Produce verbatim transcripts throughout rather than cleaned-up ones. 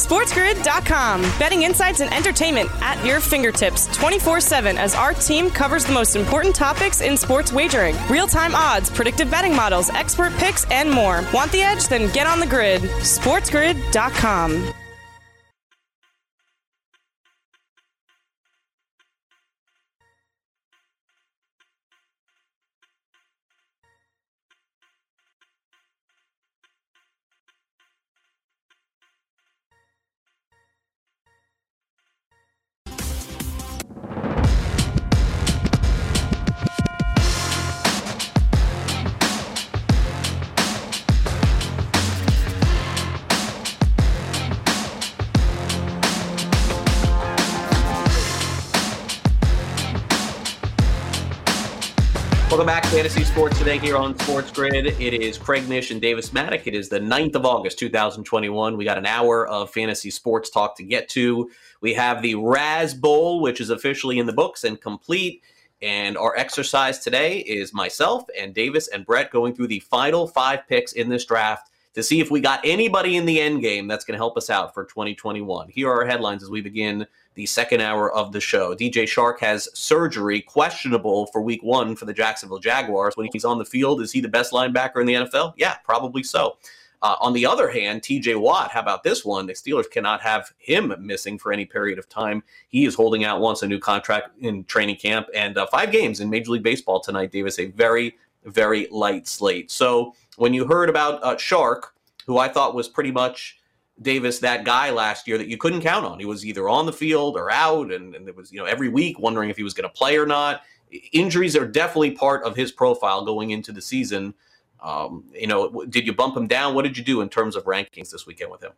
SportsGrid dot com. Betting insights and entertainment at your fingertips twenty-four seven as our team covers the most important topics in sports wagering. Real-time odds, predictive betting models, expert picks, and more. Want the edge? Then get on the grid. SportsGrid dot com. Welcome back to Fantasy Sports Today here on Sports Grid. It is Craig Mish and Davis Maddock. It is the ninth of August, two thousand twenty-one. We got an hour of fantasy sports talk to get to. We have the Raz Bowl, which is officially in the books and complete. And our exercise today is myself and Davis and Brett going through the final five picks in this draft to see if we got anybody in the end game that's going to help us out for twenty twenty-one. Here are our headlines as we begin the second hour of the show. D J Chark has surgery, questionable for week one for the Jacksonville Jaguars. When he's on the field, is he the best linebacker in the N F L? Yeah, probably so. Uh, on the other hand, T J Watt, how about this one? The Steelers cannot have him missing for any period of time. He is holding out, wants a new contract in training camp, and uh, five games in Major League Baseball tonight, Davis, a very, very light slate. So when you heard about uh, Chark, who I thought was pretty much, Davis, that guy last year that you couldn't count on. He was either on the field or out, and, and it was, you know, every week wondering if he was going to play or not. Injuries are definitely part of his profile going into the season. Um, you know, did you bump him down? What did you do in terms of rankings this weekend with him?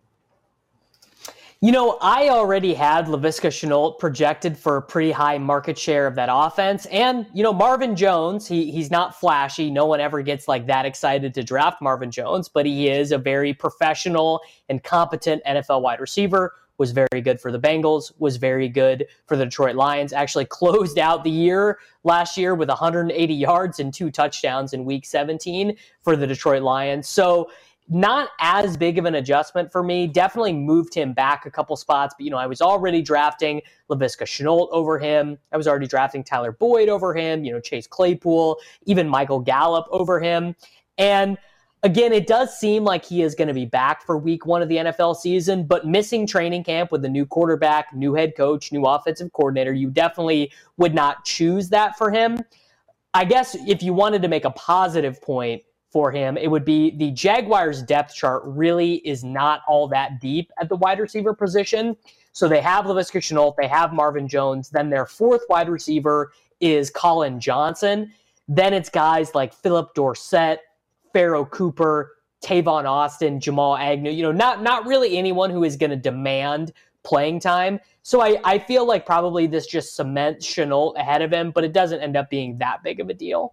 You know, I already had Laviska Shenault projected for a pretty high market share of that offense. And, you know, Marvin Jones, he he's not flashy. No one ever gets like that excited to draft Marvin Jones, but he is a very professional and competent N F L wide receiver, was very good for the Bengals, was very good for the Detroit Lions, actually closed out the year last year with one hundred eighty yards and two touchdowns in week seventeen for the Detroit Lions. So not as big of an adjustment for me. Definitely moved him back a couple spots, but, you know, I was already drafting Laviska Shenault over him. I was already drafting Tyler Boyd over him, you know, Chase Claypool, even Michael Gallup over him. And again, it does seem like he is going to be back for week one of the N F L season, but missing training camp with a new quarterback, new head coach, new offensive coordinator, you definitely would not choose that for him. I guess if you wanted to make a positive point for him, it would be the Jaguars' depth chart really is not all that deep at the wide receiver position. So they have Laviska Shenault, they have Marvin Jones, then their fourth wide receiver is Colin Johnson. Then it's guys like Philip Dorsett, Pharaoh Cooper, Tavon Austin, Jamal Agnew, you know, not not really anyone who is going to demand playing time. So I, I feel like probably this just cements Shenault ahead of him, but it doesn't end up being that big of a deal.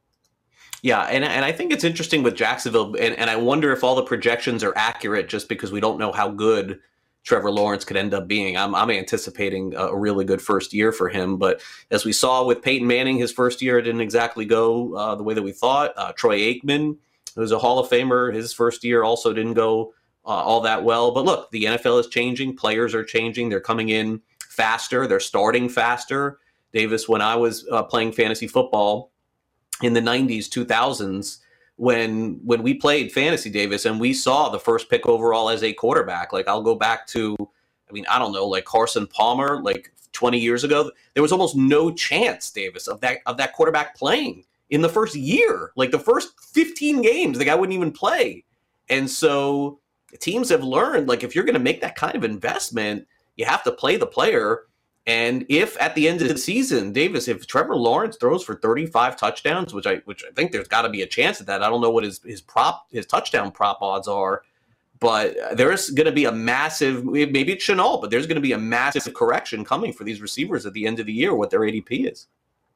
Yeah, and and I think it's interesting with Jacksonville, and, and I wonder if all the projections are accurate just because we don't know how good Trevor Lawrence could end up being. I'm I'm anticipating a really good first year for him, but as we saw with Peyton Manning, his first year didn't exactly go uh, the way that we thought. Uh, Troy Aikman, who's a Hall of Famer, his first year also didn't go uh, all that well. But look, the N F L is changing, players are changing, they're coming in faster, they're starting faster. Davis, when I was uh, playing fantasy football in the nineties, two thousands, when when we played fantasy, Davis, and we saw the first pick overall as a quarterback. Like, I'll go back to, I mean, I don't know, like Carson Palmer, like twenty years ago, there was almost no chance, Davis, of that of that quarterback playing in the first year. Like the first fifteen games, the guy wouldn't even play. And so teams have learned, like, if you're going to make that kind of investment, you have to play the player. And if at the end of the season, Davis, if Trevor Lawrence throws for thirty-five touchdowns, which I which I think there's got to be a chance of that. I don't know what his his prop his touchdown prop odds are, but there's going to be a massive, maybe it's Shenault, but there's going to be a massive correction coming for these receivers at the end of the year, what their A D P is.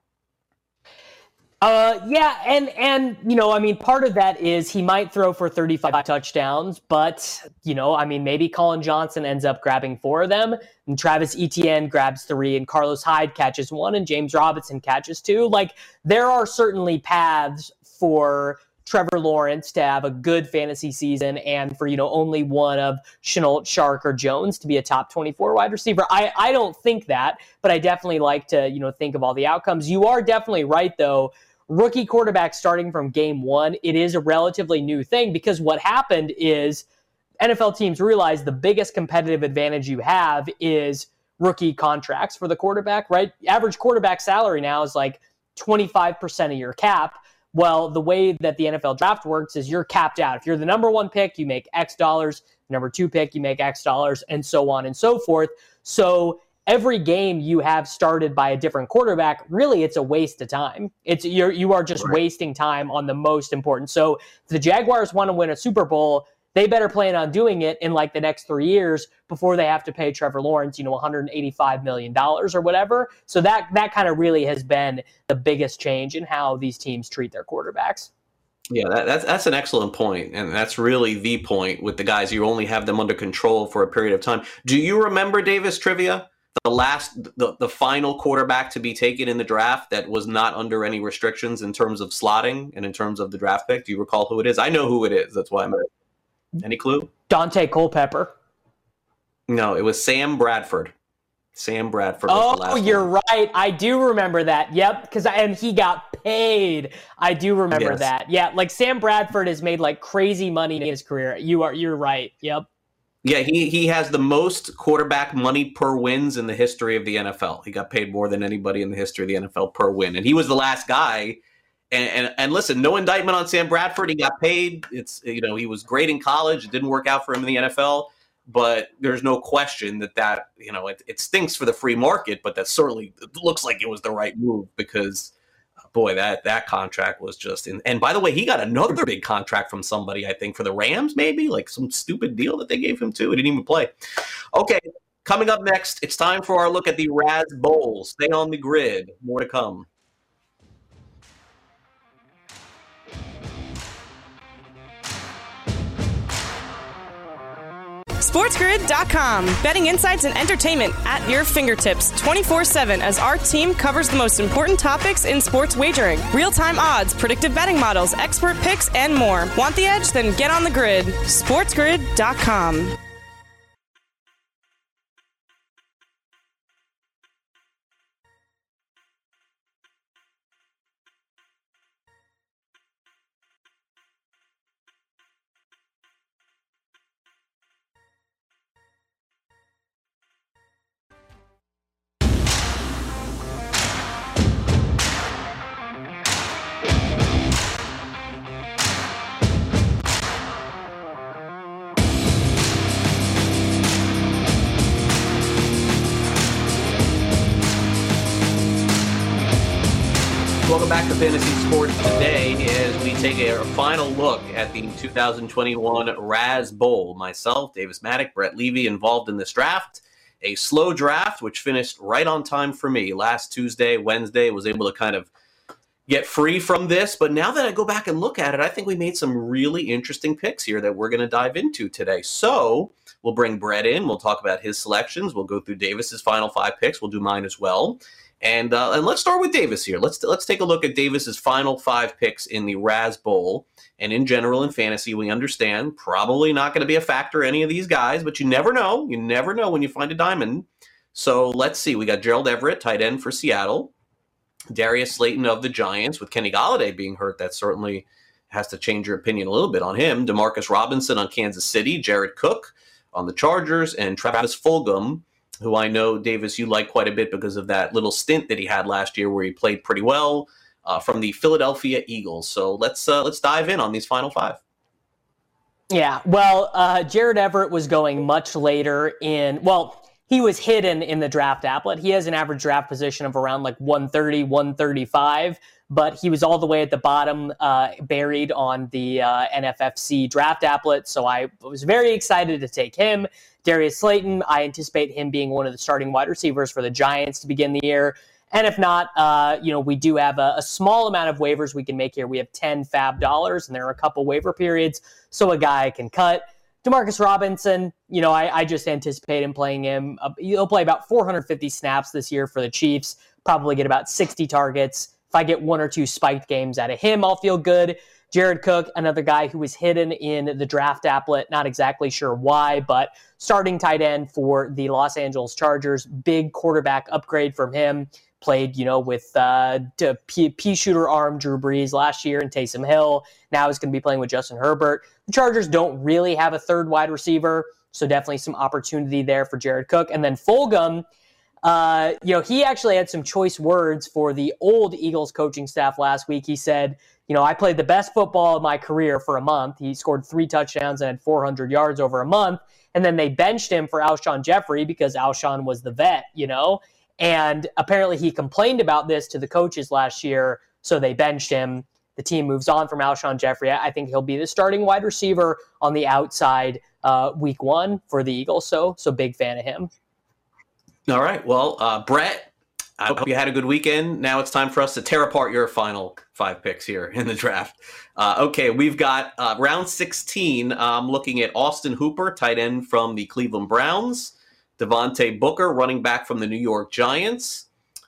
Uh, yeah, and, and, you know, I mean, part of that is he might throw for thirty-five touchdowns, but, you know, I mean, maybe Colin Johnson ends up grabbing four of them, and Travis Etienne grabs three, and Carlos Hyde catches one, and James Robinson catches two. Like, there are certainly paths for Trevor Lawrence to have a good fantasy season and for, you know, only one of Shenault, Shark, or Jones to be a top twenty-four wide receiver. I, I don't think that, but I definitely like to, you know, think of all the outcomes. You are definitely right, though. Rookie quarterback starting from game one, it is a relatively new thing because what happened is N F L teams realize the biggest competitive advantage you have is rookie contracts for the quarterback, right? Average quarterback salary now is like twenty-five percent of your cap. Well, the way that the N F L draft works is you're capped out. If you're the number one pick, you make X dollars. Number two pick, you make X dollars, and so on and so forth. So every game you have started by a different quarterback, really it's a waste of time. It's you're you are just right. wasting time on the most important. So if the Jaguars want to win a Super Bowl, they better plan on doing it in like the next three years before they have to pay Trevor Lawrence, you know, one hundred eighty-five million dollars or whatever. So that that kind of really has been the biggest change in how these teams treat their quarterbacks. Yeah, that, that's that's an excellent point, and that's really the point with the guys. You only have them under control for a period of time. Do you remember, Davis, trivia? The last, the, the final quarterback to be taken in the draft that was not under any restrictions in terms of slotting and in terms of the draft pick. Do you recall who it is? I know who it is. That's why I'm. Any clue? Dante Culpepper. No, it was Sam Bradford. Sam Bradford was oh, the last you're one. right. I do remember that. Yep, because and he got paid. I do remember yes. that. Yeah, like Sam Bradford has made like crazy money in his career. You are you're right. Yep. Yeah, he he has the most quarterback money per wins in the history of the N F L. He got paid more than anybody in the history of the N F L per win, and he was the last guy. And, and and listen, no indictment on Sam Bradford. He got paid. It's you know he was great in college. It didn't work out for him in the N F L. But there's no question that that you know it, it stinks for the free market. But that certainly looks like it was the right move because, boy, that that contract was just. In, and by the way, he got another big contract from somebody. I think for the Rams, maybe like some stupid deal that they gave him too. He didn't even play. Okay, coming up next, it's time for our look at the Raz Bowl. Stay on the grid. More to come. SportsGrid dot com. Betting insights and entertainment at your fingertips twenty-four seven as our team covers the most important topics in sports wagering. Real-time odds, predictive betting models, expert picks, and more. Want the edge? Then get on the grid. SportsGrid dot com. Welcome back to Fantasy Sports Today as we take a final look at the two thousand twenty-one Raz Bowl. Myself, Davis Maddock, Brett Levy involved in this draft. A slow draft, which finished right on time for me. Last Tuesday, Wednesday, was able to kind of get free from this. But now that I go back and look at it, I think we made some really interesting picks here that we're going to dive into today. So we'll bring Brett in. We'll talk about his selections. We'll go through Davis's final five picks. We'll do mine as well. And uh, and let's start with Davis here. Let's let's take a look at Davis's final five picks in the Raz Bowl. And in general, in fantasy, we understand probably not going to be a factor any of these guys, but you never know. You never know when you find a diamond. So let's see. We got Gerald Everett, tight end for Seattle. Darius Slayton of the Giants. With Kenny Golladay being hurt, that certainly has to change your opinion a little bit on him. Demarcus Robinson on Kansas City. Jared Cook on the Chargers. And Travis Fulgham, who I know, Davis, you like quite a bit because of that little stint that he had last year where he played pretty well uh, from the Philadelphia Eagles. So let's uh, let's dive in on these final five. Yeah, well, uh, Jared Everett was going much later in, well, he was hidden in the draft applet. He has an average draft position of around like one thirty, one thirty-five, but he was all the way at the bottom, uh, buried on the uh, N F F C draft applet. So I was very excited to take him. Darius Slayton, I anticipate him being one of the starting wide receivers for the Giants to begin the year. And if not, uh, you know, we do have a, a small amount of waivers we can make here. We have ten fab dollars, and there are a couple waiver periods, so a guy can cut. Demarcus Robinson, you know, I, I just anticipate him playing him. Uh, he'll play about four hundred fifty snaps this year for the Chiefs, probably get about sixty targets, if I get one or two spiked games out of him, I'll feel good. Jared Cook, another guy who was hidden in the draft applet, not exactly sure why, but starting tight end for the Los Angeles Chargers, big quarterback upgrade from him. Played, you know, with uh, P, P shooter arm Drew Brees last year and Taysom Hill. Now he's going to be playing with Justin Herbert. The Chargers don't really have a third wide receiver, so definitely some opportunity there for Jared Cook. And then Fulgham, uh, you know, he actually had some choice words for the old Eagles coaching staff last week. He said, you know, I played the best football of my career for a month. He scored three touchdowns and had four hundred yards over a month. And then they benched him for Alshon Jeffrey because Alshon was the vet, you know. And apparently he complained about this to the coaches last year, so they benched him. The team moves on from Alshon Jeffrey. I think he'll be the starting wide receiver on the outside uh, week one for the Eagles, so so big fan of him. All right. Well, uh, Brett, I hope you had a good weekend. Now it's time for us to tear apart your final five picks here in the draft. Uh, okay, we've got uh, round sixteen. I'm looking at Austin Hooper, tight end from the Cleveland Browns. Devontae Booker, running back from the New York Giants.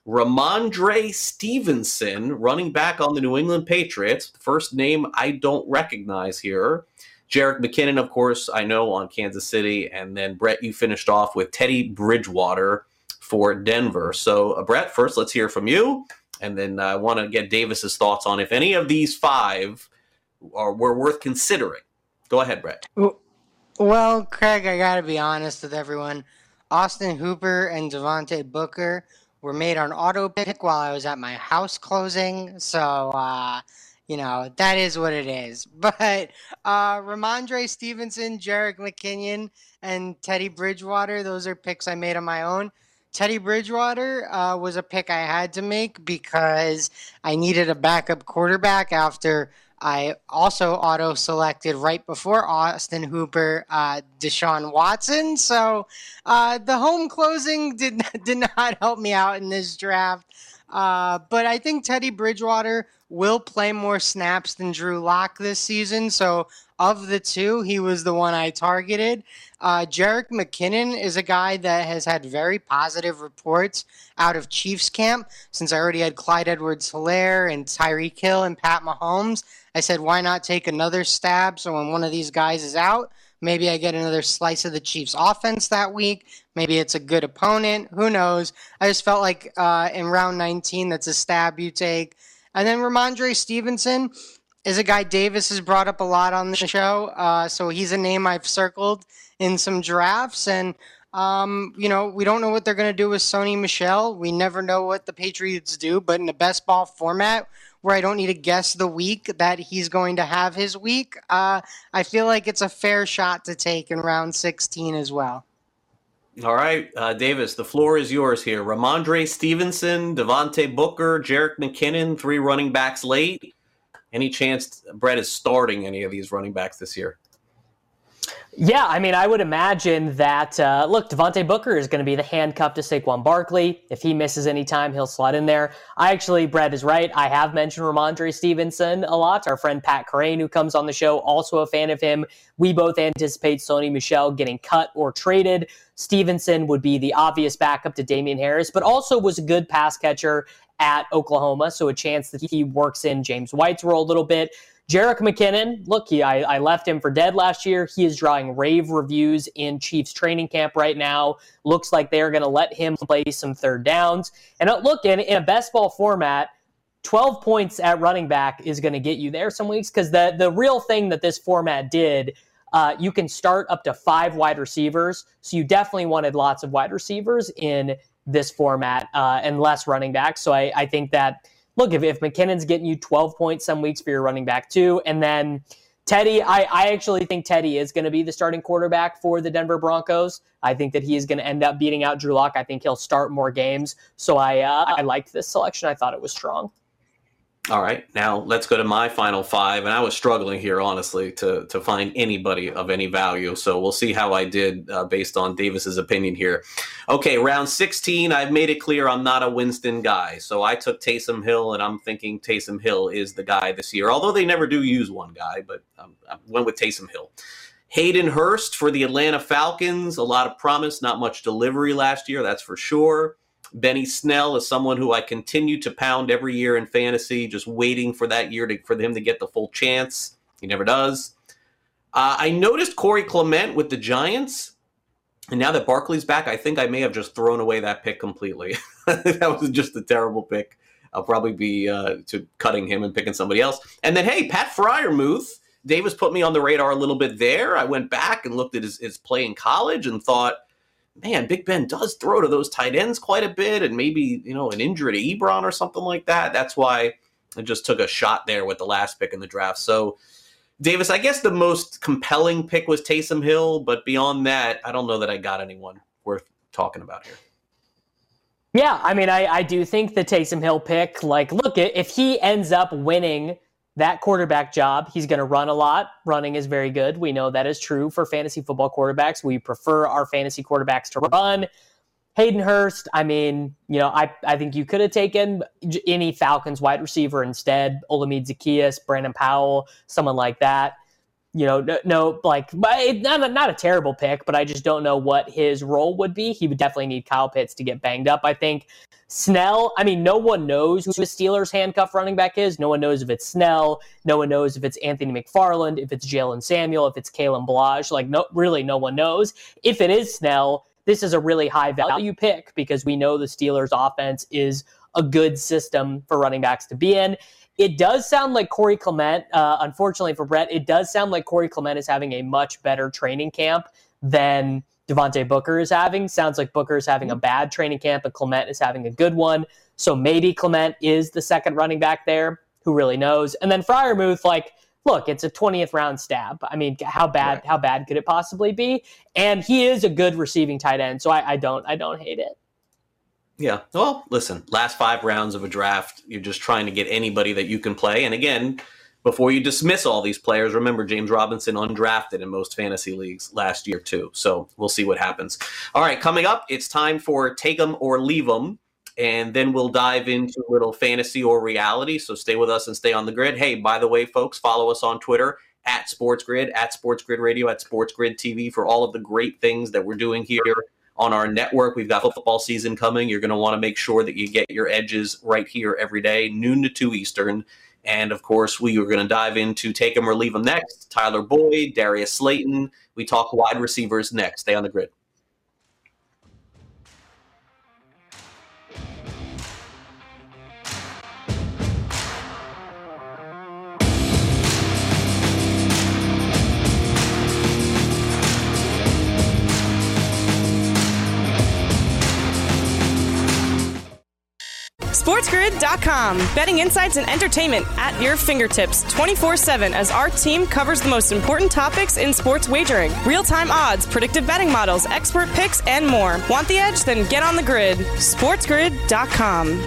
Ramondre Stevenson, running back on the New England Patriots. First name I don't recognize here. Jerick McKinnon, of course, I know on Kansas City. And then, Brett, you finished off with Teddy Bridgewater for Denver. So, uh, Brett, first let's hear from you. And then I want to get Davis's thoughts on if any of these five are were worth considering. Go ahead, Brett. Well, Craig, I got to be honest with everyone. Austin Hooper and Devontae Booker were made on auto pick while I was at my house closing. So, uh, you know, that is what it is. But uh, Ramondre Stevenson, Jerick McKinnon, and Teddy Bridgewater, those are picks I made on my own. Teddy Bridgewater uh, was a pick I had to make because I needed a backup quarterback after I also auto-selected right before Austin Hooper, uh, Deshaun Watson. So uh, the home closing did not, did not help me out in this draft. Uh, but I think Teddy Bridgewater will play more snaps than Drew Lock this season. So of the two, he was the one I targeted. Uh, Jerick McKinnon is a guy that has had very positive reports out of Chiefs camp. Since I already had Clyde Edwards-Helaire and Tyreek Hill and Pat Mahomes, I said, why not take another stab? So when one of these guys is out, maybe I get another slice of the Chiefs offense that week. Maybe it's a good opponent. Who knows? I just felt like uh, in round nineteen, that's a stab you take. And then Ramondre Stevenson is a guy Davis has brought up a lot on the show. Uh, so he's a name I've circled in some drafts. And, um, you know, we don't know what they're going to do with Sony Michel. We never know what the Patriots do. But in a best ball format where I don't need to guess the week that he's going to have his week, uh, I feel like it's a fair shot to take in round sixteen as well. All right, uh, Davis, the floor is yours here. Ramondre Stevenson, Devontae Booker, Jerick McKinnon, three running backs late. Any chance Brett is starting any of these running backs this year? Yeah, I mean, I would imagine that, uh, look, Devontae Booker is going to be the handcuff to Saquon Barkley. If he misses any time, he'll slot in there. I actually, Brett is right. I have mentioned Ramondre Stevenson a lot. Our friend Pat Crane, who comes on the show, also a fan of him. We both anticipate Sony Michel getting cut or traded. Stevenson would be the obvious backup to Damian Harris, but also was a good pass catcher at Oklahoma, so a chance that he works in James White's role a little bit. Jerick McKinnon, look, he, I, I left him for dead last year. He is drawing rave reviews in Chiefs training camp right now. Looks like they're going to let him play some third downs. And uh, look, in, in a best ball format, twelve points at running back is going to get you there some weeks, because the, the real thing that this format did, uh, you can start up to five wide receivers. So you definitely wanted lots of wide receivers in this format uh, and less running backs. So I, I think that, look, if, if McKinnon's getting you twelve points some weeks for your running back too, and then Teddy, I, I actually think Teddy is going to be the starting quarterback for the Denver Broncos. I think that he is going to end up beating out Drew Lock. I think he'll start more games. So I uh, I liked this selection. I thought it was strong. All right, now let's go to my final five. And I was struggling here, honestly, to, to find anybody of any value. So we'll see how I did uh, based on Davis's opinion here. Okay, round sixteen, I've made it clear I'm not a Winston guy. So I took Taysom Hill, and I'm thinking Taysom Hill is the guy this year. Although they never do use one guy, but um, I went with Taysom Hill. Hayden Hurst for the Atlanta Falcons. A lot of promise, not much delivery last year, that's for sure. Benny Snell is someone who I continue to pound every year in fantasy, just waiting for that year to, for him to get the full chance. He never does. Uh, I noticed Corey Clement with the Giants, and now that Barkley's back, I think I may have just thrown away that pick completely. That was just a terrible pick. I'll probably be uh, to cutting him and picking somebody else. And then, hey, Pat Freiermuth. Davis put me on the radar a little bit there. I went back and looked at his, his play in college and thought, man, Big Ben does throw to those tight ends quite a bit, and maybe, you know, an injury to Ebron or something like that. That's why I just took a shot there with the last pick in the draft. So, Davis, I guess the most compelling pick was Taysom Hill, but beyond that, I don't know that I got anyone worth talking about here. Yeah, I mean, I, I do think the Taysom Hill pick, like, look, if he ends up winning that quarterback job, he's going to run a lot. Running is very good. We know that is true for fantasy football quarterbacks. We prefer our fantasy quarterbacks to run. Hayden Hurst, I mean, you know, I, I think you could have taken any Falcons wide receiver instead. Olamide Zaccheaus, Brandon Powell, someone like that. You know, no, no like, not, not a terrible pick, but I just don't know what his role would be. He would definitely need Kyle Pitts to get banged up, I think. Snell, I mean, no one knows who the Steelers' handcuff running back is. No one knows if it's Snell. No one knows if it's Anthony McFarland, if it's Jalen Samuel, if it's Kalen Balazs. Like, no, really, no one knows. If it is Snell, this is a really high-value pick because we know the Steelers' offense is a good system for running backs to be in. It does sound like Corey Clement, uh, unfortunately for Brett, it does sound like Corey Clement is having a much better training camp than Devontae Booker is having. Sounds like Booker is having a bad training camp and Clement is having a good one. So maybe Clement is the second running back there. Who really knows? And then Freiermuth, like, look, it's a twentieth round stab. I mean, how bad right. how bad could it possibly be? And he is a good receiving tight end, so I, I don't I don't hate it. Yeah. Well, listen, last five rounds of a draft, you're just trying to get anybody that you can play. And again, before you dismiss all these players, remember James Robinson undrafted in most fantasy leagues last year too. So we'll see what happens. All right, coming up, it's time for Take 'em or Leave 'em. And then we'll dive into a little fantasy or reality. So stay with us and stay on the grid. Hey, by the way, folks, follow us on Twitter at SportsGrid, at SportsGrid Radio, at SportsGrid T V for all of the great things that we're doing here on our network. We've got football season coming. You're going to want to make sure that you get your edges right here every day, noon to two Eastern. And, of course, we are going to dive into Take 'em or Leave 'em next. Tyler Boyd, Darius Slayton. We talk wide receivers next. Stay on the grid. SportsGrid dot com. Betting insights and entertainment at your fingertips twenty-four seven as our team covers the most important topics in sports wagering. Real-time odds, predictive betting models, expert picks, and more. Want the edge? Then get on the grid. SportsGrid dot com.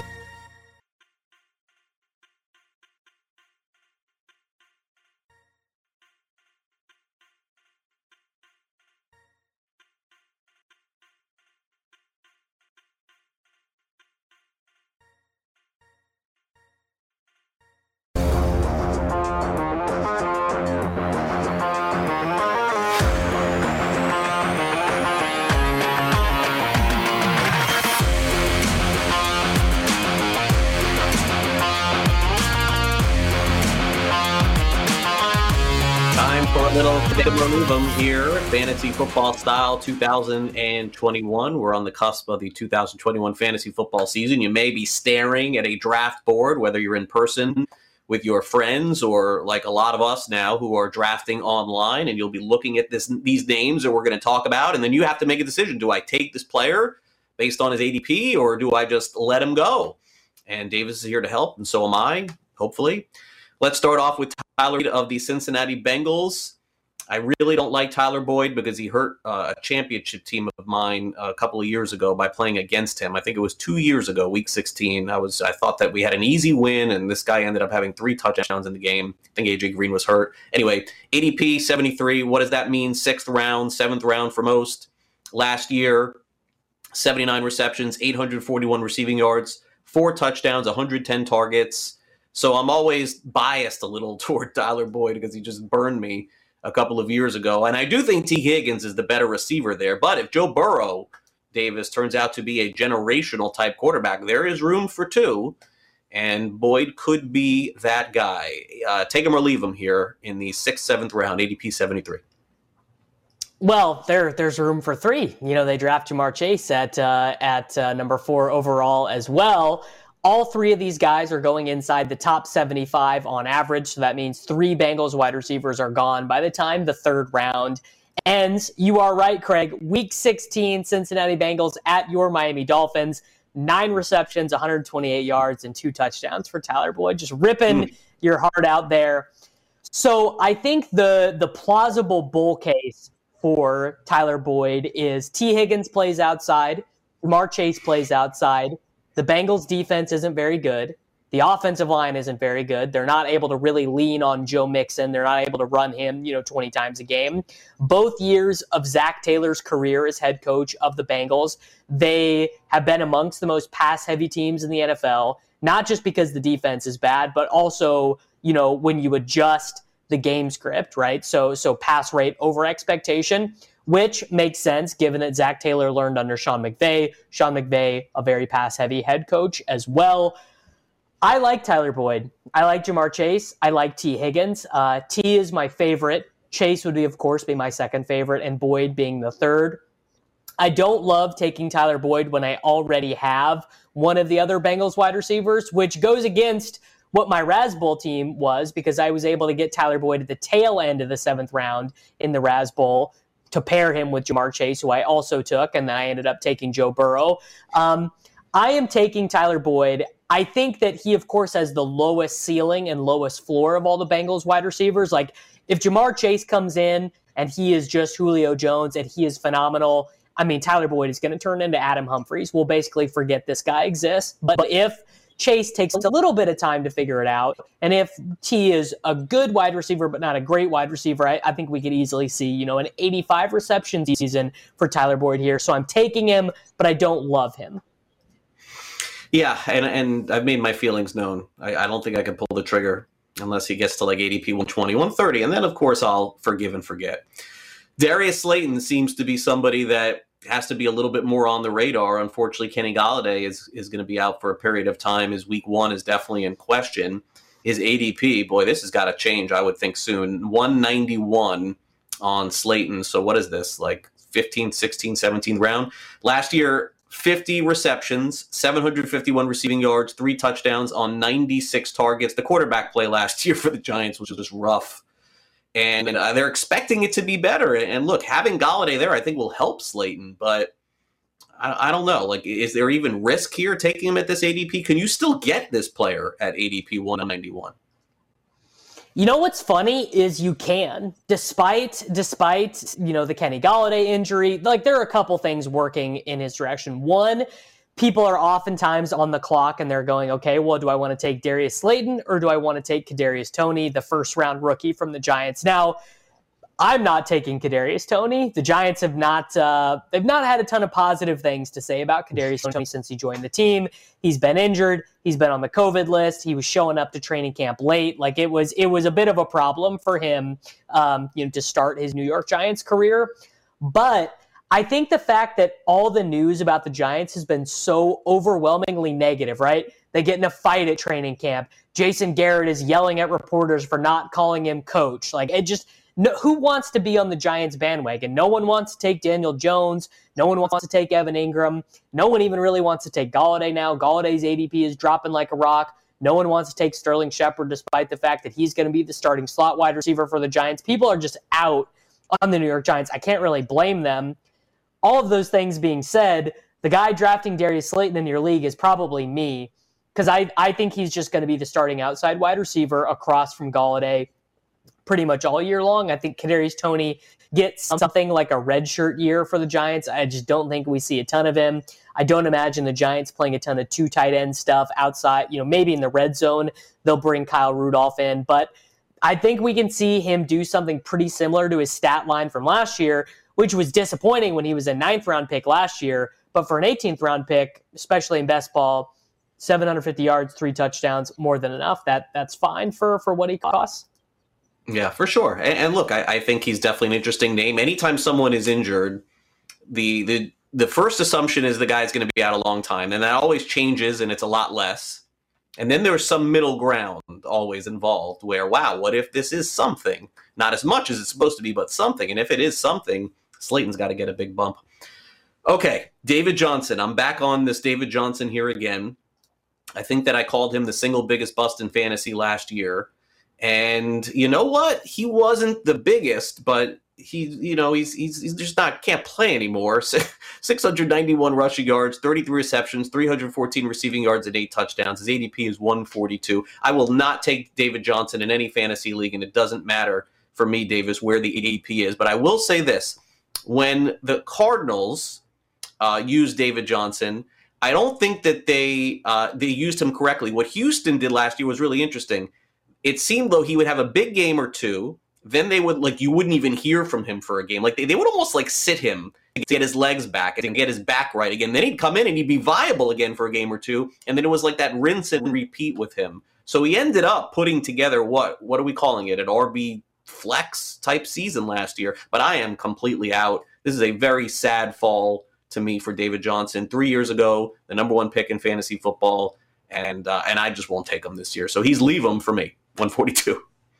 Little Take 'em or Leave 'em here, fantasy football style two thousand twenty-one. We're on the cusp of the two thousand twenty-one fantasy football season. You may be staring at a draft board, whether you're in person with your friends or like a lot of us now who are drafting online, and you'll be looking at this these names that we're going to talk about, and then you have to make a decision. Do I take this player based on his A D P, or do I just let him go? And Davis is here to help, and so am I, hopefully. Let's start off with Tyler of the Cincinnati Bengals. I really don't like Tyler Boyd because he hurt uh, a championship team of mine a couple of years ago by playing against him. I think it was two years ago, week sixteen. I was I thought that we had an easy win, and this guy ended up having three touchdowns in the game. I think A J Green was hurt. Anyway, A D P seventy-three. What does that mean? Sixth round, seventh round for most. Last year, seventy-nine receptions, eight hundred forty-one receiving yards, four touchdowns, one hundred ten targets. So I'm always biased a little toward Tyler Boyd because he just burned me a couple of years ago. And I do think T. Higgins is the better receiver there. But if Joe Burrow Davis turns out to be a generational type quarterback, there is room for two, and Boyd could be that guy. Uh, take him or leave him here in the sixth, seventh round, A D P seventy-three. Well, there there's room for three. You know, they draft Ja'Marr Chase at uh, at uh, number four overall as well. All three of these guys are going inside the top seventy-five on average, so that means three Bengals wide receivers are gone by the time the third round ends. You are right, Craig. Week sixteen, Cincinnati Bengals at your Miami Dolphins. Nine receptions, one hundred twenty-eight yards, and two touchdowns for Tyler Boyd. Just ripping mm. your heart out there. So I think the the plausible bull case for Tyler Boyd is T. Higgins plays outside, Ja'Marr Chase plays outside. The Bengals defense isn't very good. The offensive line isn't very good. They're not able to really lean on Joe Mixon. They're not able to run him, you know, twenty times a game. Both years of Zach Taylor's career as head coach of the Bengals, they have been amongst the most pass-heavy teams in the N F L, not just because the defense is bad, but also, you know, when you adjust the game script, right? So so pass rate over expectation, which makes sense given that Zach Taylor learned under Sean McVay. Sean McVay, a very pass-heavy head coach as well. I like Tyler Boyd. I like Ja'Marr Chase. I like T. Higgins. Uh, T is my favorite. Chase would, be, of course, be my second favorite, and Boyd being the third. I don't love taking Tyler Boyd when I already have one of the other Bengals wide receivers, which goes against what my Raz Bowl team was, because I was able to get Tyler Boyd at the tail end of the seventh round in the Raz Bowl to pair him with Ja'Marr Chase, who I also took, and then I ended up taking Joe Burrow. Um, I am taking Tyler Boyd. I think that he, of course, has the lowest ceiling and lowest floor of all the Bengals wide receivers. Like, if Ja'Marr Chase comes in and he is just Julio Jones and he is phenomenal, I mean, Tyler Boyd is going to turn into Adam Humphries. We'll basically forget this guy exists. But if Chase takes a little bit of time to figure it out, and if T is a good wide receiver but not a great wide receiver, I, I think we could easily see, you know, an eighty-five reception season for Tyler Boyd here. So I'm taking him, but I don't love him. Yeah, and and I've made my feelings known. I, I don't think I can pull the trigger unless he gets to like A D P one twenty, one thirty, and then, of course, I'll forgive and forget. Darius Slayton seems to be somebody that has to be a little bit more on the radar. Unfortunately, Kenny Golladay is, is going to be out for a period of time. His week one is definitely in question. His A D P, boy, this has got to change, I would think, soon. one ninety-one on Slayton. So what is this, like fifteenth, sixteenth, seventeenth round? Last year, fifty receptions, seven hundred fifty-one receiving yards, three touchdowns on ninety-six targets. The quarterback play last year for the Giants was just rough. And uh, they're expecting it to be better. And look, having Golladay there, I think, will help Slayton. But I, I don't know. Like, is there even risk here taking him at this A D P? Can you still get this player at A D P one ninety-one? You know what's funny is you can, despite despite you know the Kenny Golladay injury. Like, there are a couple things working in his direction. One, people are oftentimes on the clock and they're going, okay, well, do I want to take Darius Slayton or do I want to take Kadarius Toney, the first round rookie from the Giants? Now, I'm not taking Kadarius Toney. The Giants have not uh, they've not had a ton of positive things to say about Kadarius Toney since he joined the team. He's been injured. He's been on the COVID list. He was showing up to training camp late. Like, it was it was a bit of a problem for him, um, you know, to start his New York Giants career. But I think the fact that all the news about the Giants has been so overwhelmingly negative, right? They get in a fight at training camp. Jason Garrett is yelling at reporters for not calling him coach. Like, it just, no, who wants to be on the Giants bandwagon? No one wants to take Daniel Jones. No one wants to take Evan Ingram. No one even really wants to take Golladay now. Galladay's A D P is dropping like a rock. No one wants to take Sterling Shepard, despite the fact that he's going to be the starting slot wide receiver for the Giants. People are just out on the New York Giants. I can't really blame them. All of those things being said, the guy drafting Darius Slayton in your league is probably me, because I, I think he's just going to be the starting outside wide receiver across from Golladay pretty much all year long. I think Kadarius Toney gets something like a redshirt year for the Giants. I just don't think we see a ton of him. I don't imagine the Giants playing a ton of two tight end stuff outside. You know, maybe in the red zone, they'll bring Kyle Rudolph in, but I think we can see him do something pretty similar to his stat line from last year, which was disappointing when he was a ninth round pick last year. But for an eighteenth round pick, especially in best ball, seven hundred fifty yards, three touchdowns, more than enough. That that's fine for, for what he costs. Yeah, for sure. And, and look, I, I think he's definitely an interesting name. Anytime someone is injured, the the the first assumption is the guy's going to be out a long time, and that always changes, and it's a lot less. And then there's some middle ground always involved where, wow, what if this is something? Not as much as it's supposed to be, but something. And if it is something, Slayton's got to get a big bump. Okay, David Johnson. I'm back on this David Johnson here again. I think that I called him the single biggest bust in fantasy last year. And you know what? He wasn't the biggest, but he, you know, he's he's he's just not can't play anymore. six hundred ninety-one rushing yards, thirty-three receptions, three hundred fourteen receiving yards, and eight touchdowns. His A D P is one forty-two. I will not take David Johnson in any fantasy league, and it doesn't matter for me, Davis, where the A D P is. But I will say this: when the Cardinals uh, used David Johnson, I don't think that they uh, they used him correctly. What Houston did last year was really interesting. It seemed though he would have a big game or two. Then they would, like, you wouldn't even hear from him for a game. Like, they, they would almost, like, sit him to get his legs back and get his back right again. Then he'd come in and he'd be viable again for a game or two. And then it was like that rinse and repeat with him. So he ended up putting together what? What are we calling it? An R B flex type season last year. But I am completely out. This is a very sad fall to me for David Johnson. Three years ago, the number one pick in fantasy football. And, uh, and I just won't take him this year. So he's leave him for me, one forty-two.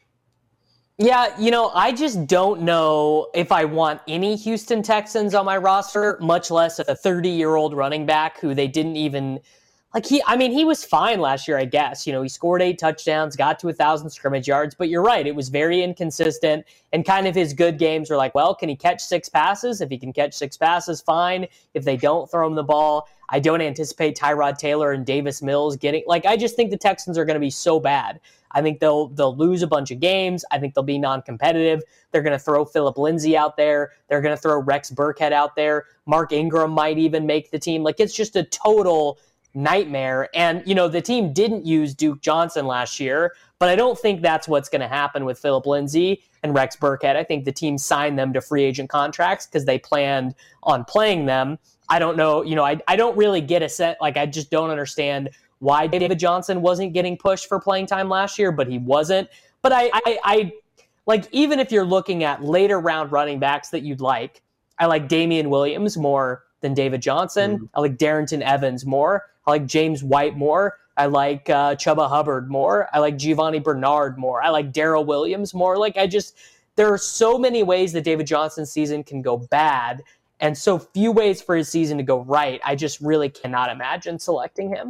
Yeah, you know, I just don't know if I want any Houston Texans on my roster, much less a thirty-year-old running back who they didn't even, like, he, I mean, he was fine last year, I guess. You know, he scored eight touchdowns, got to one thousand scrimmage yards, but you're right, it was very inconsistent, and kind of his good games were like, well, can he catch six passes? If he can catch six passes, fine. If they don't throw him the ball, I don't anticipate Tyrod Taylor and Davis Mills getting, like, I just think the Texans are going to be so bad. I think they'll they'll lose a bunch of games. I think they'll be non-competitive. They're going to throw Phillip Lindsay out there. They're going to throw Rex Burkhead out there. Mark Ingram might even make the team. Like, it's just a total nightmare. And, you know, the team didn't use Duke Johnson last year, but I don't think that's what's going to happen with Phillip Lindsay and Rex Burkhead. I think the team signed them to free agent contracts because they planned on playing them. I don't know. You know, I, I don't really get a set. Like, I just don't understand why David Johnson wasn't getting pushed for playing time last year, but he wasn't. But I, I, I like, even if you're looking at later round running backs that you'd like, I like Damian Williams more than David Johnson. Mm-hmm. I like Darrington Evans more. I like James White more. I like uh, Chuba Hubbard more. I like Giovanni Bernard more. I like Darrell Williams more. Like, I just, there are so many ways that David Johnson's season can go bad and so few ways for his season to go right. I just really cannot imagine selecting him.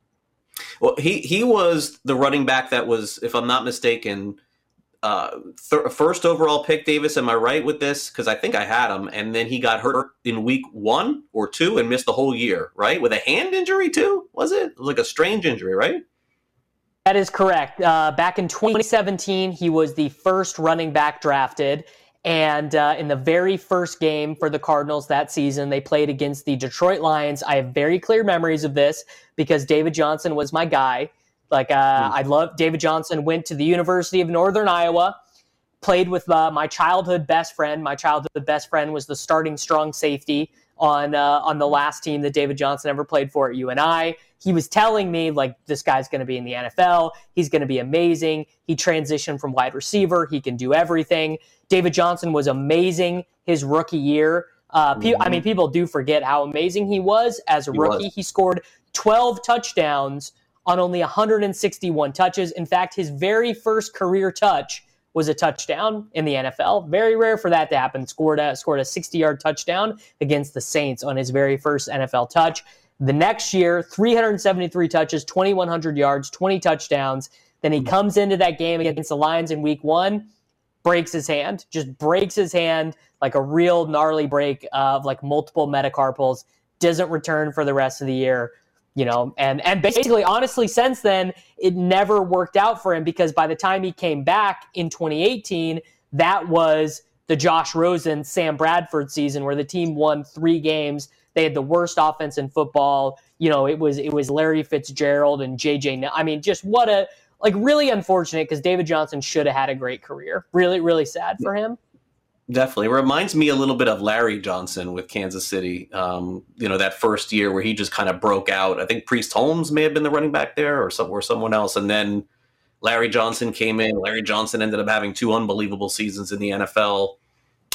Well, he, he was the running back that was, if I'm not mistaken, uh, th- first overall pick, Davis. Am I right with this? Because I think I had him. And then he got hurt in week one or two and missed the whole year, right? With a hand injury too, was it? It was like a strange injury, right? That is correct. Uh, back in twenty seventeen, he was the first running back drafted. And uh, in the very first game for the Cardinals that season, they played against the Detroit Lions. I have very clear memories of this because David Johnson was my guy. Like, uh, mm. I love David Johnson, went to the University of Northern Iowa, played with uh, my childhood best friend. My childhood best friend was the starting strong safety on uh, on the last team that David Johnson ever played for at U N I. He was telling me, like, this guy's going to be in the N F L. He's going to be amazing. He transitioned from wide receiver. He can do everything. David Johnson was amazing his rookie year. Uh, pe- mm-hmm. I mean, people do forget how amazing he was as a he rookie. Was. He scored twelve touchdowns on only one hundred sixty-one touches. In fact, his very first career touch was a touchdown in the N F L. Very rare for that to happen. Scored a, scored a sixty-yard touchdown against the Saints on his very first N F L touch. The next year, three hundred seventy-three touches, twenty-one hundred yards, twenty touchdowns. Then he comes into that game against the Lions in week one, breaks his hand, just breaks his hand, like a real gnarly break of like multiple metacarpals, doesn't return for the rest of the year. You know, and, and basically, honestly, since then, it never worked out for him because by the time he came back in twenty eighteen, that was the Josh Rosen, Sam Bradford season where the team won three games. They had the worst offense in football. You know, it was it was Larry Fitzgerald and J J. I mean, just what a, like, really unfortunate because David Johnson should have had a great career. Really, really sad for him. Definitely. It reminds me a little bit of Larry Johnson with Kansas City. Um, you know, that first year where he just kind of broke out. I think Priest Holmes may have been the running back there or, some, or someone else. And then Larry Johnson came in. Larry Johnson ended up having two unbelievable seasons in the N F L.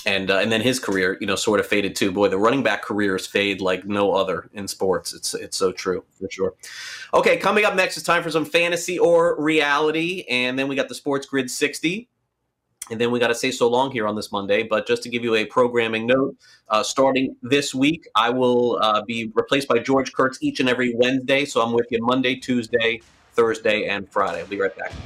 And uh, and then his career, you know, sort of faded too. Boy, the running back careers fade like no other in sports. It's it's so true, for sure. Okay, coming up next, it's time for some fantasy or reality. And then we got the Sports Grid sixty. And then we got to say so long here on this Monday. But just to give you a programming note, uh, starting this week, I will uh, be replaced by George Kurtz each and every Wednesday. So I'm with you Monday, Tuesday, Thursday, and Friday. I'll be right back.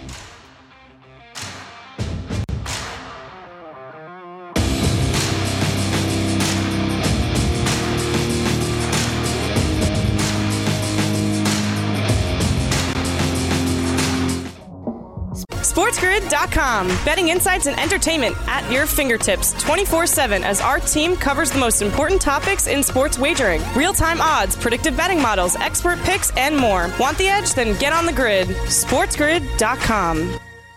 SportsGrid dot com. Betting insights and entertainment at your fingertips twenty-four seven as our team covers the most important topics in sports wagering. Real-time odds, predictive betting models, expert picks, and more. Want the edge? Then get on the grid. SportsGrid dot com.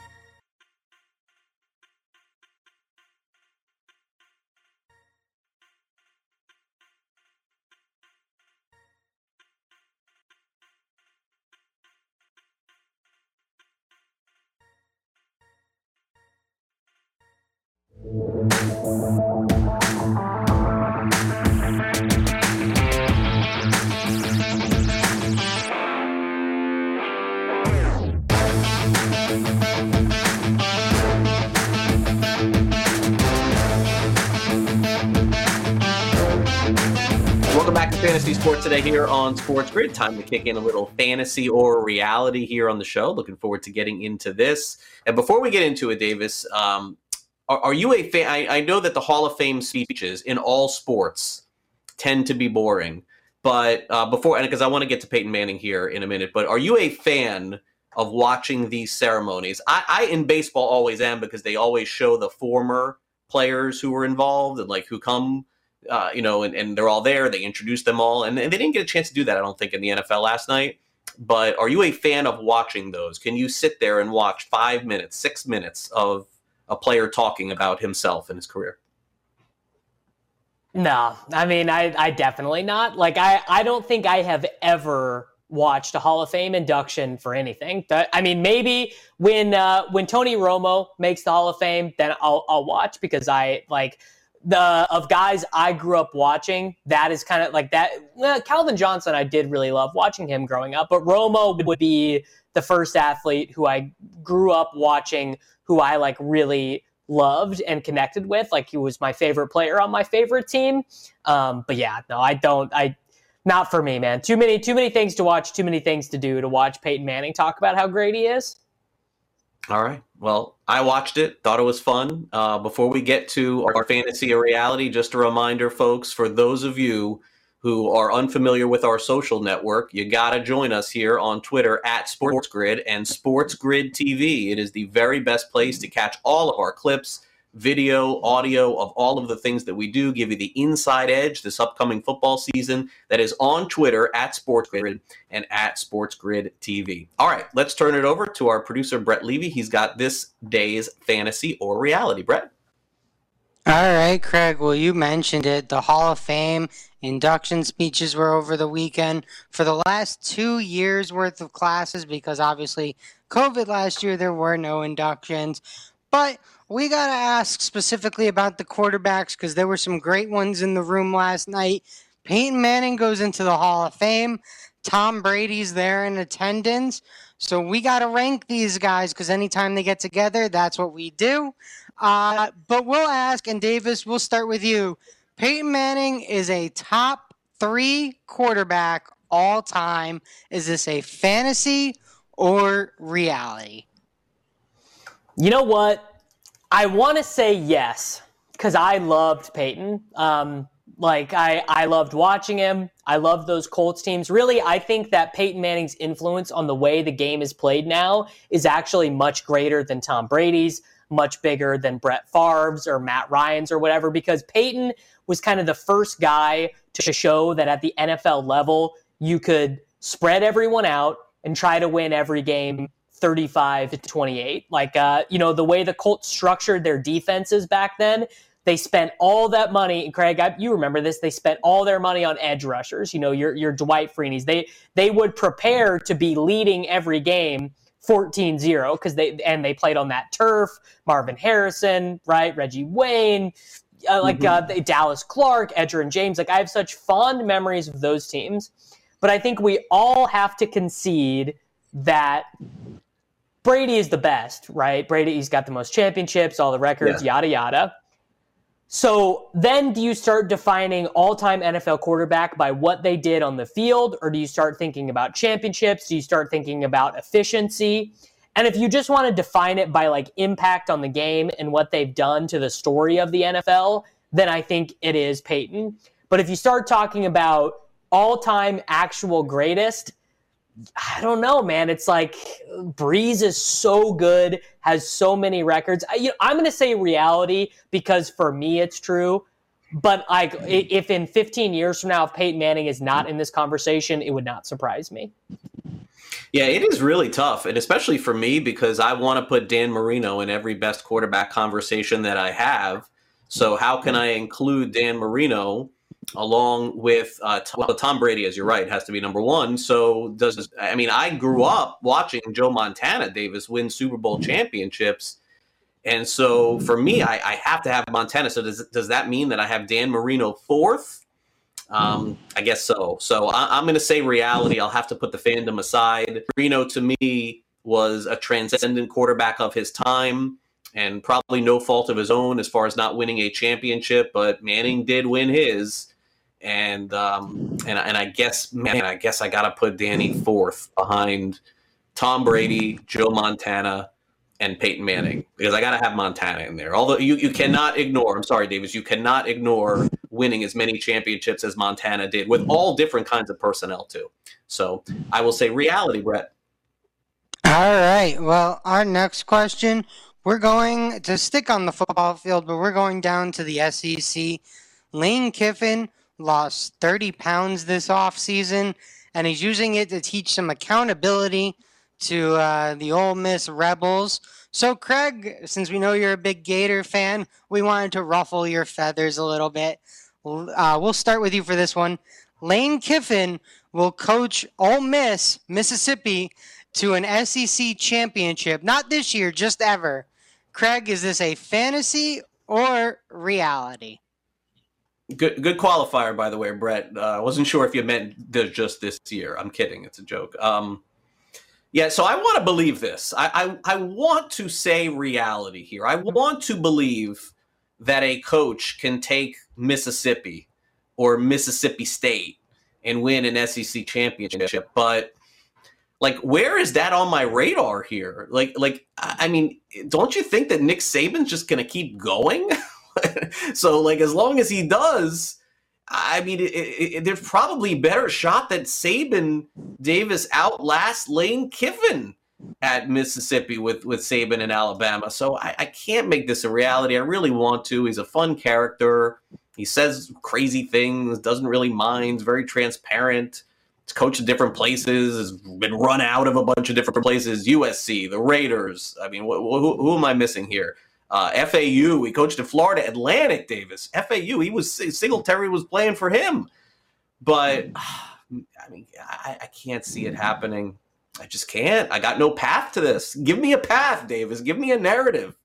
Welcome back to Fantasy Sports Today here on Sports Grid. Time to kick in a little fantasy or reality here on the show. Looking forward to getting into this. And before we get into it, Davis, um, are, are you a fan? I, I know that the Hall of Fame speeches in all sports tend to be boring, but uh, before, and because I want to get to Peyton Manning here in a minute, but are you a fan of watching these ceremonies? I, I in baseball always am, because they always show the former players who were involved and like who come. Uh, you know, and, and they're all there. They introduced them all, and, and they didn't get a chance to do that, I don't think, in the N F L last night. But are you a fan of watching those? Can you sit there and watch five minutes, six minutes of a player talking about himself and his career? No, I mean, I, I definitely not. Like, I, I don't think I have ever watched a Hall of Fame induction for anything. But, I mean, maybe when uh, when Tony Romo makes the Hall of Fame, then I'll I'll watch, because I like. The of guys I grew up watching, that is kind of like that. Well, Calvin Johnson, I did really love watching him growing up, but Romo would be the first athlete who I grew up watching, who I like really loved and connected with. Like, he was my favorite player on my favorite team. Um, but yeah, no, I don't. I not for me, man. Too many, too many things to watch. Too many things to do to watch Peyton Manning talk about how great he is. All right. Well, I watched it, thought it was fun. Uh, before we get to our fantasy or reality, just a reminder, folks, for those of you who are unfamiliar with our social network, you got to join us here on Twitter at SportsGrid and SportsGrid T V. It is the very best place to catch all of our clips, video, audio of all of the things that we do, give you the inside edge this upcoming football season. That is on Twitter at SportsGrid and at SportsGrid T V. All right, let's turn it over to our producer, Brett Levy. He's got this day's fantasy or reality. Brett? All right, Craig. Well, you mentioned it. The Hall of Fame induction speeches were over the weekend. For the last two years worth of classes, because obviously COVID last year, there were no inductions. But we got to ask specifically about the quarterbacks, because there were some great ones in the room last night. Peyton Manning goes into the Hall of Fame. Tom Brady's there in attendance. So we got to rank these guys, because anytime they get together, that's what we do. Uh, but we'll ask, and Davis, we'll start with you. Peyton Manning is a top three quarterback all time. Is this a fantasy or reality? You know what? I want to say yes, because I loved Peyton. Um, like, I, I loved watching him. I loved those Colts teams. Really, I think that Peyton Manning's influence on the way the game is played now is actually much greater than Tom Brady's, much bigger than Brett Favre's or Matt Ryan's or whatever, because Peyton was kind of the first guy to show that at the N F L level, you could spread everyone out and try to win every game thirty-five to twenty-eight. Like, uh, you know, the way the Colts structured their defenses back then, they spent all that money. And Craig, I, you remember this. They spent all their money on edge rushers. You know, your your Dwight Freeney's. They they would prepare to be leading every game fourteen zero because they and they played on that turf. Marvin Harrison, right? Reggie Wayne, uh, like mm-hmm. uh, Dallas Clark, Edgerrin James. Like I have such fond memories of those teams. But I think we all have to concede that Brady is the best, right? Brady, he's got the most championships, all the records, yeah. yada, yada. So then do you start defining all-time N F L quarterback by what they did on the field, or do you start thinking about championships? Do you start thinking about efficiency? And if you just want to define it by like impact on the game and what they've done to the story of the N F L, then I think it is Peyton. But if you start talking about all-time actual greatest, I don't know, man. It's like Breeze is so good, has so many records. I, you know, I'm going to say reality because for me it's true. But like, if in fifteen years from now, if Peyton Manning is not in this conversation, it would not surprise me. Yeah, it is really tough, and especially for me because I want to put Dan Marino in every best quarterback conversation that I have. So how can I include Dan Marino along with uh, well, Tom Brady, as you're right, has to be number one. So does I mean, I grew up watching Joe Montana Davis win Super Bowl championships. And so for me, I, I have to have Montana. So does does that mean that I have Dan Marino fourth? Um, I guess so. So I, I'm going to say reality. I'll have to put the fandom aside. Marino, to me, was a transcendent quarterback of his time and probably no fault of his own as far as not winning a championship. But Manning did win his. And um, and and I guess, man, I guess I got to put Danny fourth behind Tom Brady, Joe Montana, and Peyton Manning because I got to have Montana in there. Although you, you cannot ignore, I'm sorry, Davis, you cannot ignore winning as many championships as Montana did with all different kinds of personnel too. So I will say reality, Brett. All right. Well, our next question, we're going to stick on the football field, but we're going down to the S E C. Lane Kiffin lost thirty pounds this offseason, and he's using it to teach some accountability to uh, the Ole Miss Rebels. So, Craig, since we know you're a big Gator fan, we wanted to ruffle your feathers a little bit. Uh, we'll start with you for this one. Lane Kiffin will coach Ole Miss, Mississippi, to an S E C championship. Not this year, just ever. Craig, is this a fantasy or reality? Good good qualifier, by the way, Brett. I uh, wasn't sure if you meant just this year. I'm kidding. It's a joke. Um, yeah, so I want to believe this. I, I, I want to say reality here. I want to believe that a coach can take Mississippi or Mississippi State and win an S E C championship. But, like, where is that on my radar here? Like, like I mean, don't you think that Nick Saban's just going to keep going? So, like, as long as he does, I mean, it, it, it, there's probably a better shot that Saban Davis outlasts Lane Kiffin at Mississippi with, with Saban in Alabama. So I, I can't make this a reality. I really want to. He's a fun character. He says crazy things, doesn't really mind, very transparent. He's coached at different places, has been run out of a bunch of different places, U S C, the Raiders. I mean, wh- wh- who am I missing here? Uh, F A U, he coached at Florida Atlantic, Davis. F A U, he was Singletary was playing for him. But, I mean, I, I can't see it happening. I just can't. I got no path to this. Give me a path, Davis. Give me a narrative.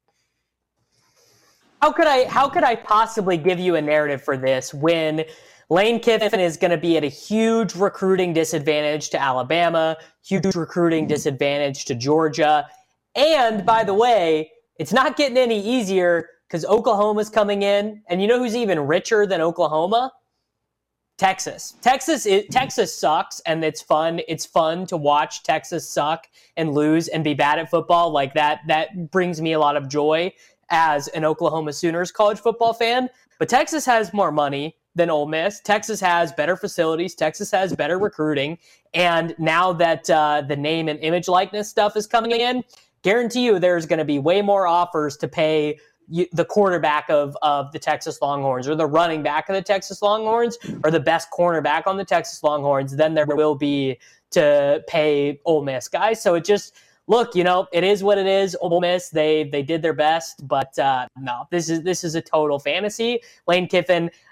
How could I, how could I possibly give you a narrative for this when Lane Kiffin is going to be at a huge recruiting disadvantage to Alabama, huge recruiting disadvantage to Georgia, and, by the way, it's not getting any easier because Oklahoma's coming in. And you know who's even richer than Oklahoma? Texas. Texas it, Texas sucks, and it's fun. It's fun to watch Texas suck and lose and be bad at football. Like that, that brings me a lot of joy as an Oklahoma Sooners college football fan. But Texas has more money than Ole Miss. Texas has better facilities. Texas has better recruiting. And now that uh, the name and image likeness stuff is coming in, guarantee you there's going to be way more offers to pay you, the quarterback of, of the Texas Longhorns or the running back of the Texas Longhorns or the best cornerback on the Texas Longhorns than there will be to pay Ole Miss guys. So it just, look, you know, it is what it is. Ole Miss, they they did their best, but uh, no, this is this is a total fantasy. Lane Kiffin,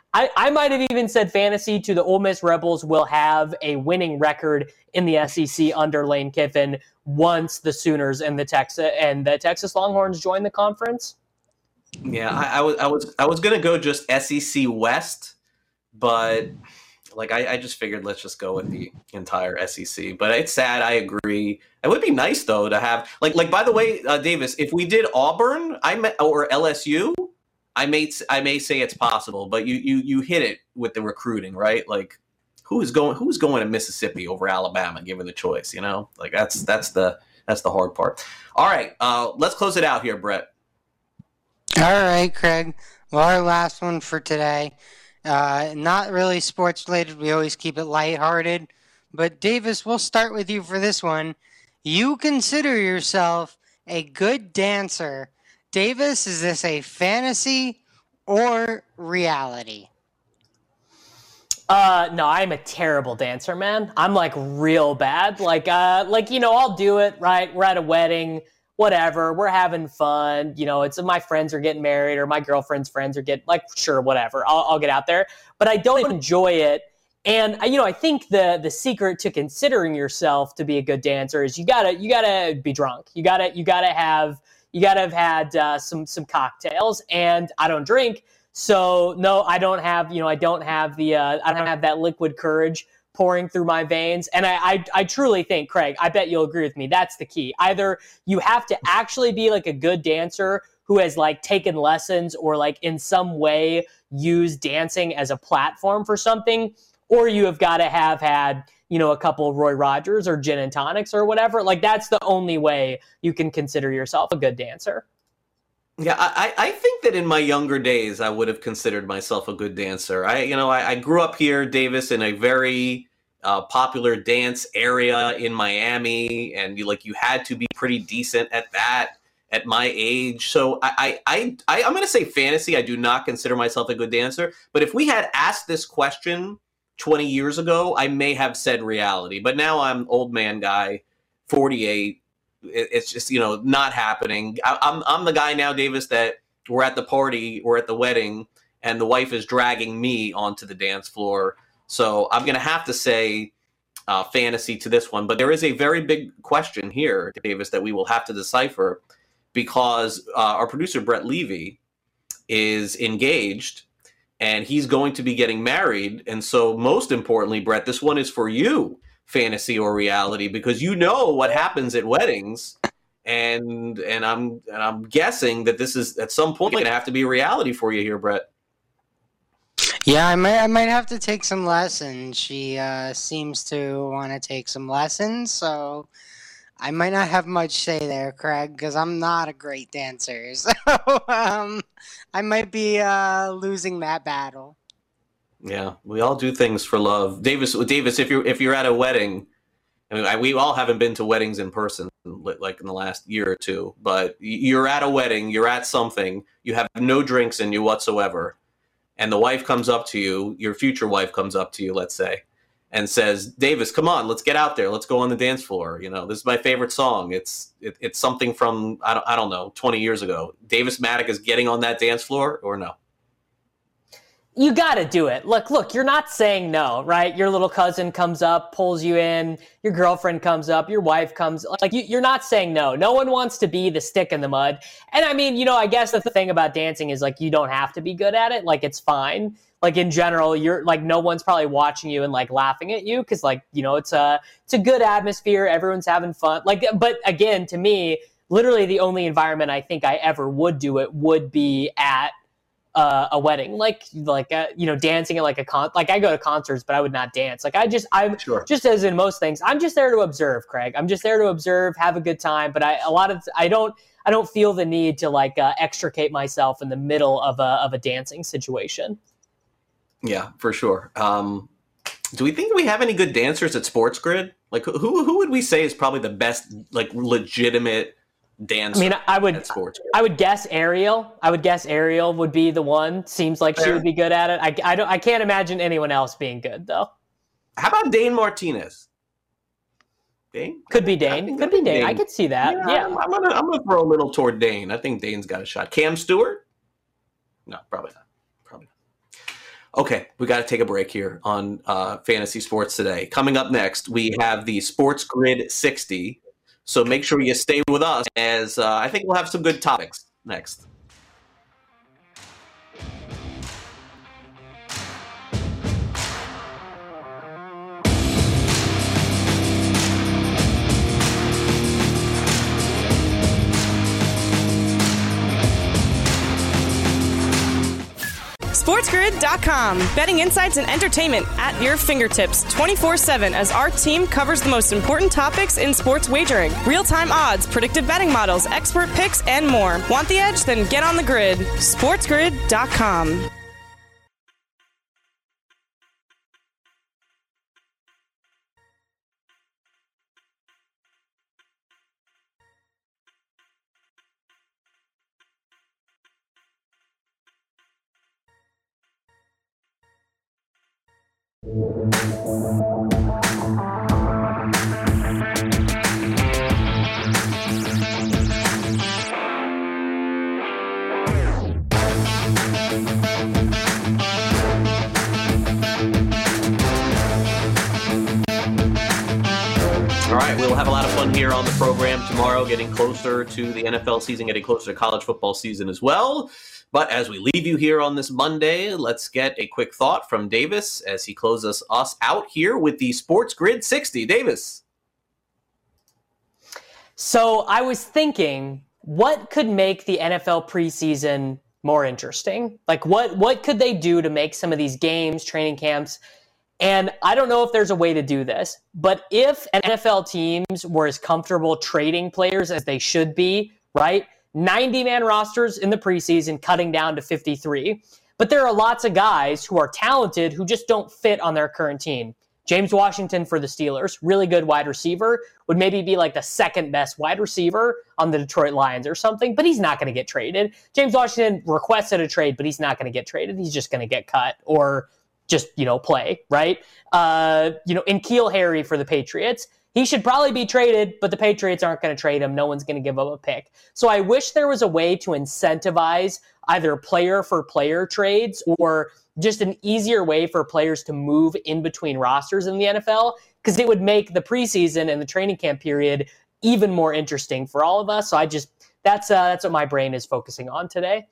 I, I might have even said fantasy to the Ole Miss Rebels will have a winning record in the S E C under Lane Kiffin once the Sooners and the Texas and the Texas Longhorns join the conference. Yeah, I, I was I was I was gonna go just S E C West, but like I, I just figured let's just go with the entire S E C. But it's sad. I agree. It would be nice though to have like like by the way, uh, Davis, if we did Auburn, I met, or L S U, I may I may say it's possible. But you you you hit it with the recruiting, right? Like who is going who's going to Mississippi over Alabama, given the choice? You know, like that's that's the that's the hard part. All right, uh, let's close it out here, Brett. All right, Craig. Well, our last one for today. Uh, not really sports related. We always keep it lighthearted. But Davis, we'll start with you for this one. You consider yourself a good dancer. Davis, is this a fantasy or reality? Uh, no, I'm a terrible dancer, man. I'm like real bad. Like, uh, like, you know, I'll do it, right? We're at a wedding, whatever. We're having fun. You know, it's my friends are getting married or my girlfriend's friends are getting like, sure, whatever. I'll, I'll get out there, but I don't enjoy it. And you know, I think the, the secret to considering yourself to be a good dancer is you gotta, you gotta be drunk. You gotta, you gotta have, you gotta have had uh, some, some cocktails, and I don't drink. So no, I don't have, you know, I don't have the, uh, I don't have that liquid courage pouring through my veins. And I, I, I truly think, Craig, I bet you'll agree with me. That's the key. Either you have to actually be like a good dancer who has like taken lessons or like in some way used dancing as a platform for something, or you have got to have had, you know, a couple of Roy Rogers or gin and tonics or whatever. Like that's the only way you can consider yourself a good dancer. Yeah, I, I think that in my younger days, I would have considered myself a good dancer. I, you know, I, I grew up here, Davis, in a very uh, popular dance area in Miami, and you, like you had to be pretty decent at that at my age. So I, I, I, I'm going to say fantasy. I do not consider myself a good dancer. But if we had asked this question twenty years ago, I may have said reality. But now I'm old man guy, forty-eight. It's just, you know, not happening. I, I'm I'm the guy now, Davis, that we're at the party, we're at the wedding, and the wife is dragging me onto the dance floor. So I'm going to have to say uh, fantasy to this one. But there is a very big question here, Davis, that we will have to decipher because uh, our producer, Brett Levy, is engaged, and he's going to be getting married. And so most importantly, Brett, this one is for you. Fantasy or reality, because you know what happens at weddings, and and I'm and I'm guessing that this is at some point going to have to be a reality for you here, Brett. Yeah, I might I might have to take some lessons. She uh, seems to want to take some lessons, so I might not have much say there, Craig, because I'm not a great dancer. So um, I might be uh, losing that battle. Yeah, we all do things for love, Davis. Davis, if you're if you're at a wedding, I mean, I, we all haven't been to weddings in person like in the last year or two. But you're at a wedding, you're at something, you have no drinks in you whatsoever, and the wife comes up to you, your future wife comes up to you, let's say, and says, "Davis, come on, let's get out there, let's go on the dance floor. You know, this is my favorite song. It's it, it's something from I don't I don't know, twenty years ago." Davis Maddock is getting on that dance floor, or no? You got to do it. Look, look, you're not saying no, right? Your little cousin comes up, pulls you in, your girlfriend comes up, your wife comes, like you, you're not saying no. No one wants to be the stick in the mud. And I mean, you know, I guess the thing about dancing is like, you don't have to be good at it. Like it's fine. Like in general, you're like, no one's probably watching you and like laughing at you. Cause like, you know, it's a, it's a good atmosphere. Everyone's having fun. Like, but again, to me, literally the only environment I think I ever would do it would be at Uh, a wedding, like like uh, you know, dancing at like a con. Like I go to concerts, but I would not dance. Like I just, I'm sure. just as in most things, I'm just there to observe, Craig. I'm just there to observe, have a good time. But I, a lot of, I don't, I don't feel the need to like uh, extricate myself in the middle of a of a dancing situation. Yeah, for sure. Um, do we think we have any good dancers at Sports Grid? Like who who would we say is probably the best, like legitimate dancer? I mean, I would, at Sports Grid? I would guess Ariel. I would guess Ariel would be the one. Seems like Fair. She would be good at it. I, I don't, I can't imagine anyone else being good though. How about Dane Martinez? Dane could be Dane. Could be Dane. Dane. I could see that. Yeah, yeah. I'm, I'm gonna, I'm gonna throw a little toward Dane. I think Dane's got a shot. Cam Stewart? No, probably not. Probably not. Okay, we got to take a break here on uh, Fantasy Sports Today. Coming up next, we have the Sports Grid sixty. So make sure you stay with us as uh, I think we'll have some good topics next. SportsGrid dot com. Betting insights and entertainment at your fingertips twenty-four seven as our team covers the most important topics in sports wagering. Real-time odds, predictive betting models, expert picks, and more. Want the edge? Then get on the grid. SportsGrid dot com. All right, we'll have a lot of fun here on the program tomorrow, getting closer to the N F L season, getting closer to college football season as well. But as we leave you here on this Monday, let's get a quick thought from Davis as he closes us out here with the Sports Grid sixty. Davis. So I was thinking, what could make the N F L preseason more interesting? Like, what what could they do to make some of these games, training camps? And I don't know if there's a way to do this, but if N F L teams were as comfortable trading players as they should be, right? ninety-man rosters in the preseason, cutting down to fifty-three. But there are lots of guys who are talented who just don't fit on their current team. James Washington for the Steelers, really good wide receiver, would maybe be like the second best wide receiver on the Detroit Lions or something, but he's not going to get traded. James Washington requested a trade, but he's not going to get traded. He's just going to get cut or just, you know, play, right? Uh, you know, N'Keal Harry for the Patriots, he should probably be traded, but the Patriots aren't going to trade him. No one's going to give up a pick. So I wish there was a way to incentivize either player for player trades or just an easier way for players to move in between rosters in the N F L, because it would make the preseason and the training camp period even more interesting for all of us. So I just, that's uh, that's what my brain is focusing on today.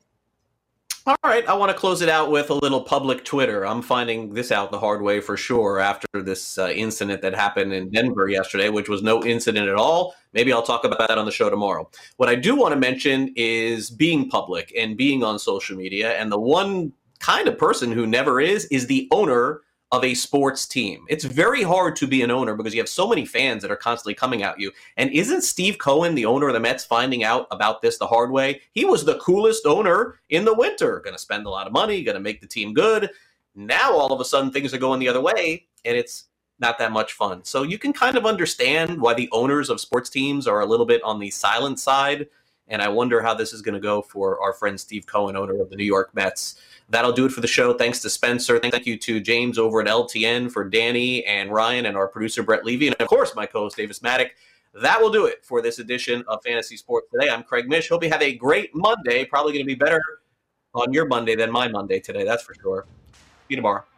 All right, I want to close it out with a little public Twitter. I'm finding this out the hard way for sure after this uh, incident that happened in Denver yesterday, which was no incident at all. Maybe I'll talk about that on the show tomorrow. What I do want to mention is being public and being on social media. And the one kind of person who never is, is the owner of a sports team. It's very hard to be an owner because you have so many fans that are constantly coming at you. And isn't Steve Cohen, the owner of the Mets, finding out about this the hard way? He was the coolest owner in the winter, going to spend a lot of money, going to make the team good. Now, all of a sudden, things are going the other way, and it's not that much fun. So you can kind of understand why the owners of sports teams are a little bit on the silent side. And I wonder how this is going to go for our friend Steve Cohen, owner of the New York Mets. That'll do it for the show. Thanks to Spencer. Thank you to James over at L T N, for Danny and Ryan, and our producer Brett Levy, and of course my co-host Davis Maddock. That will do it for this edition of Fantasy Sports Today. I'm Craig Mish. Hope you have a great Monday. Probably going to be better on your Monday than my Monday today. That's for sure. See you tomorrow.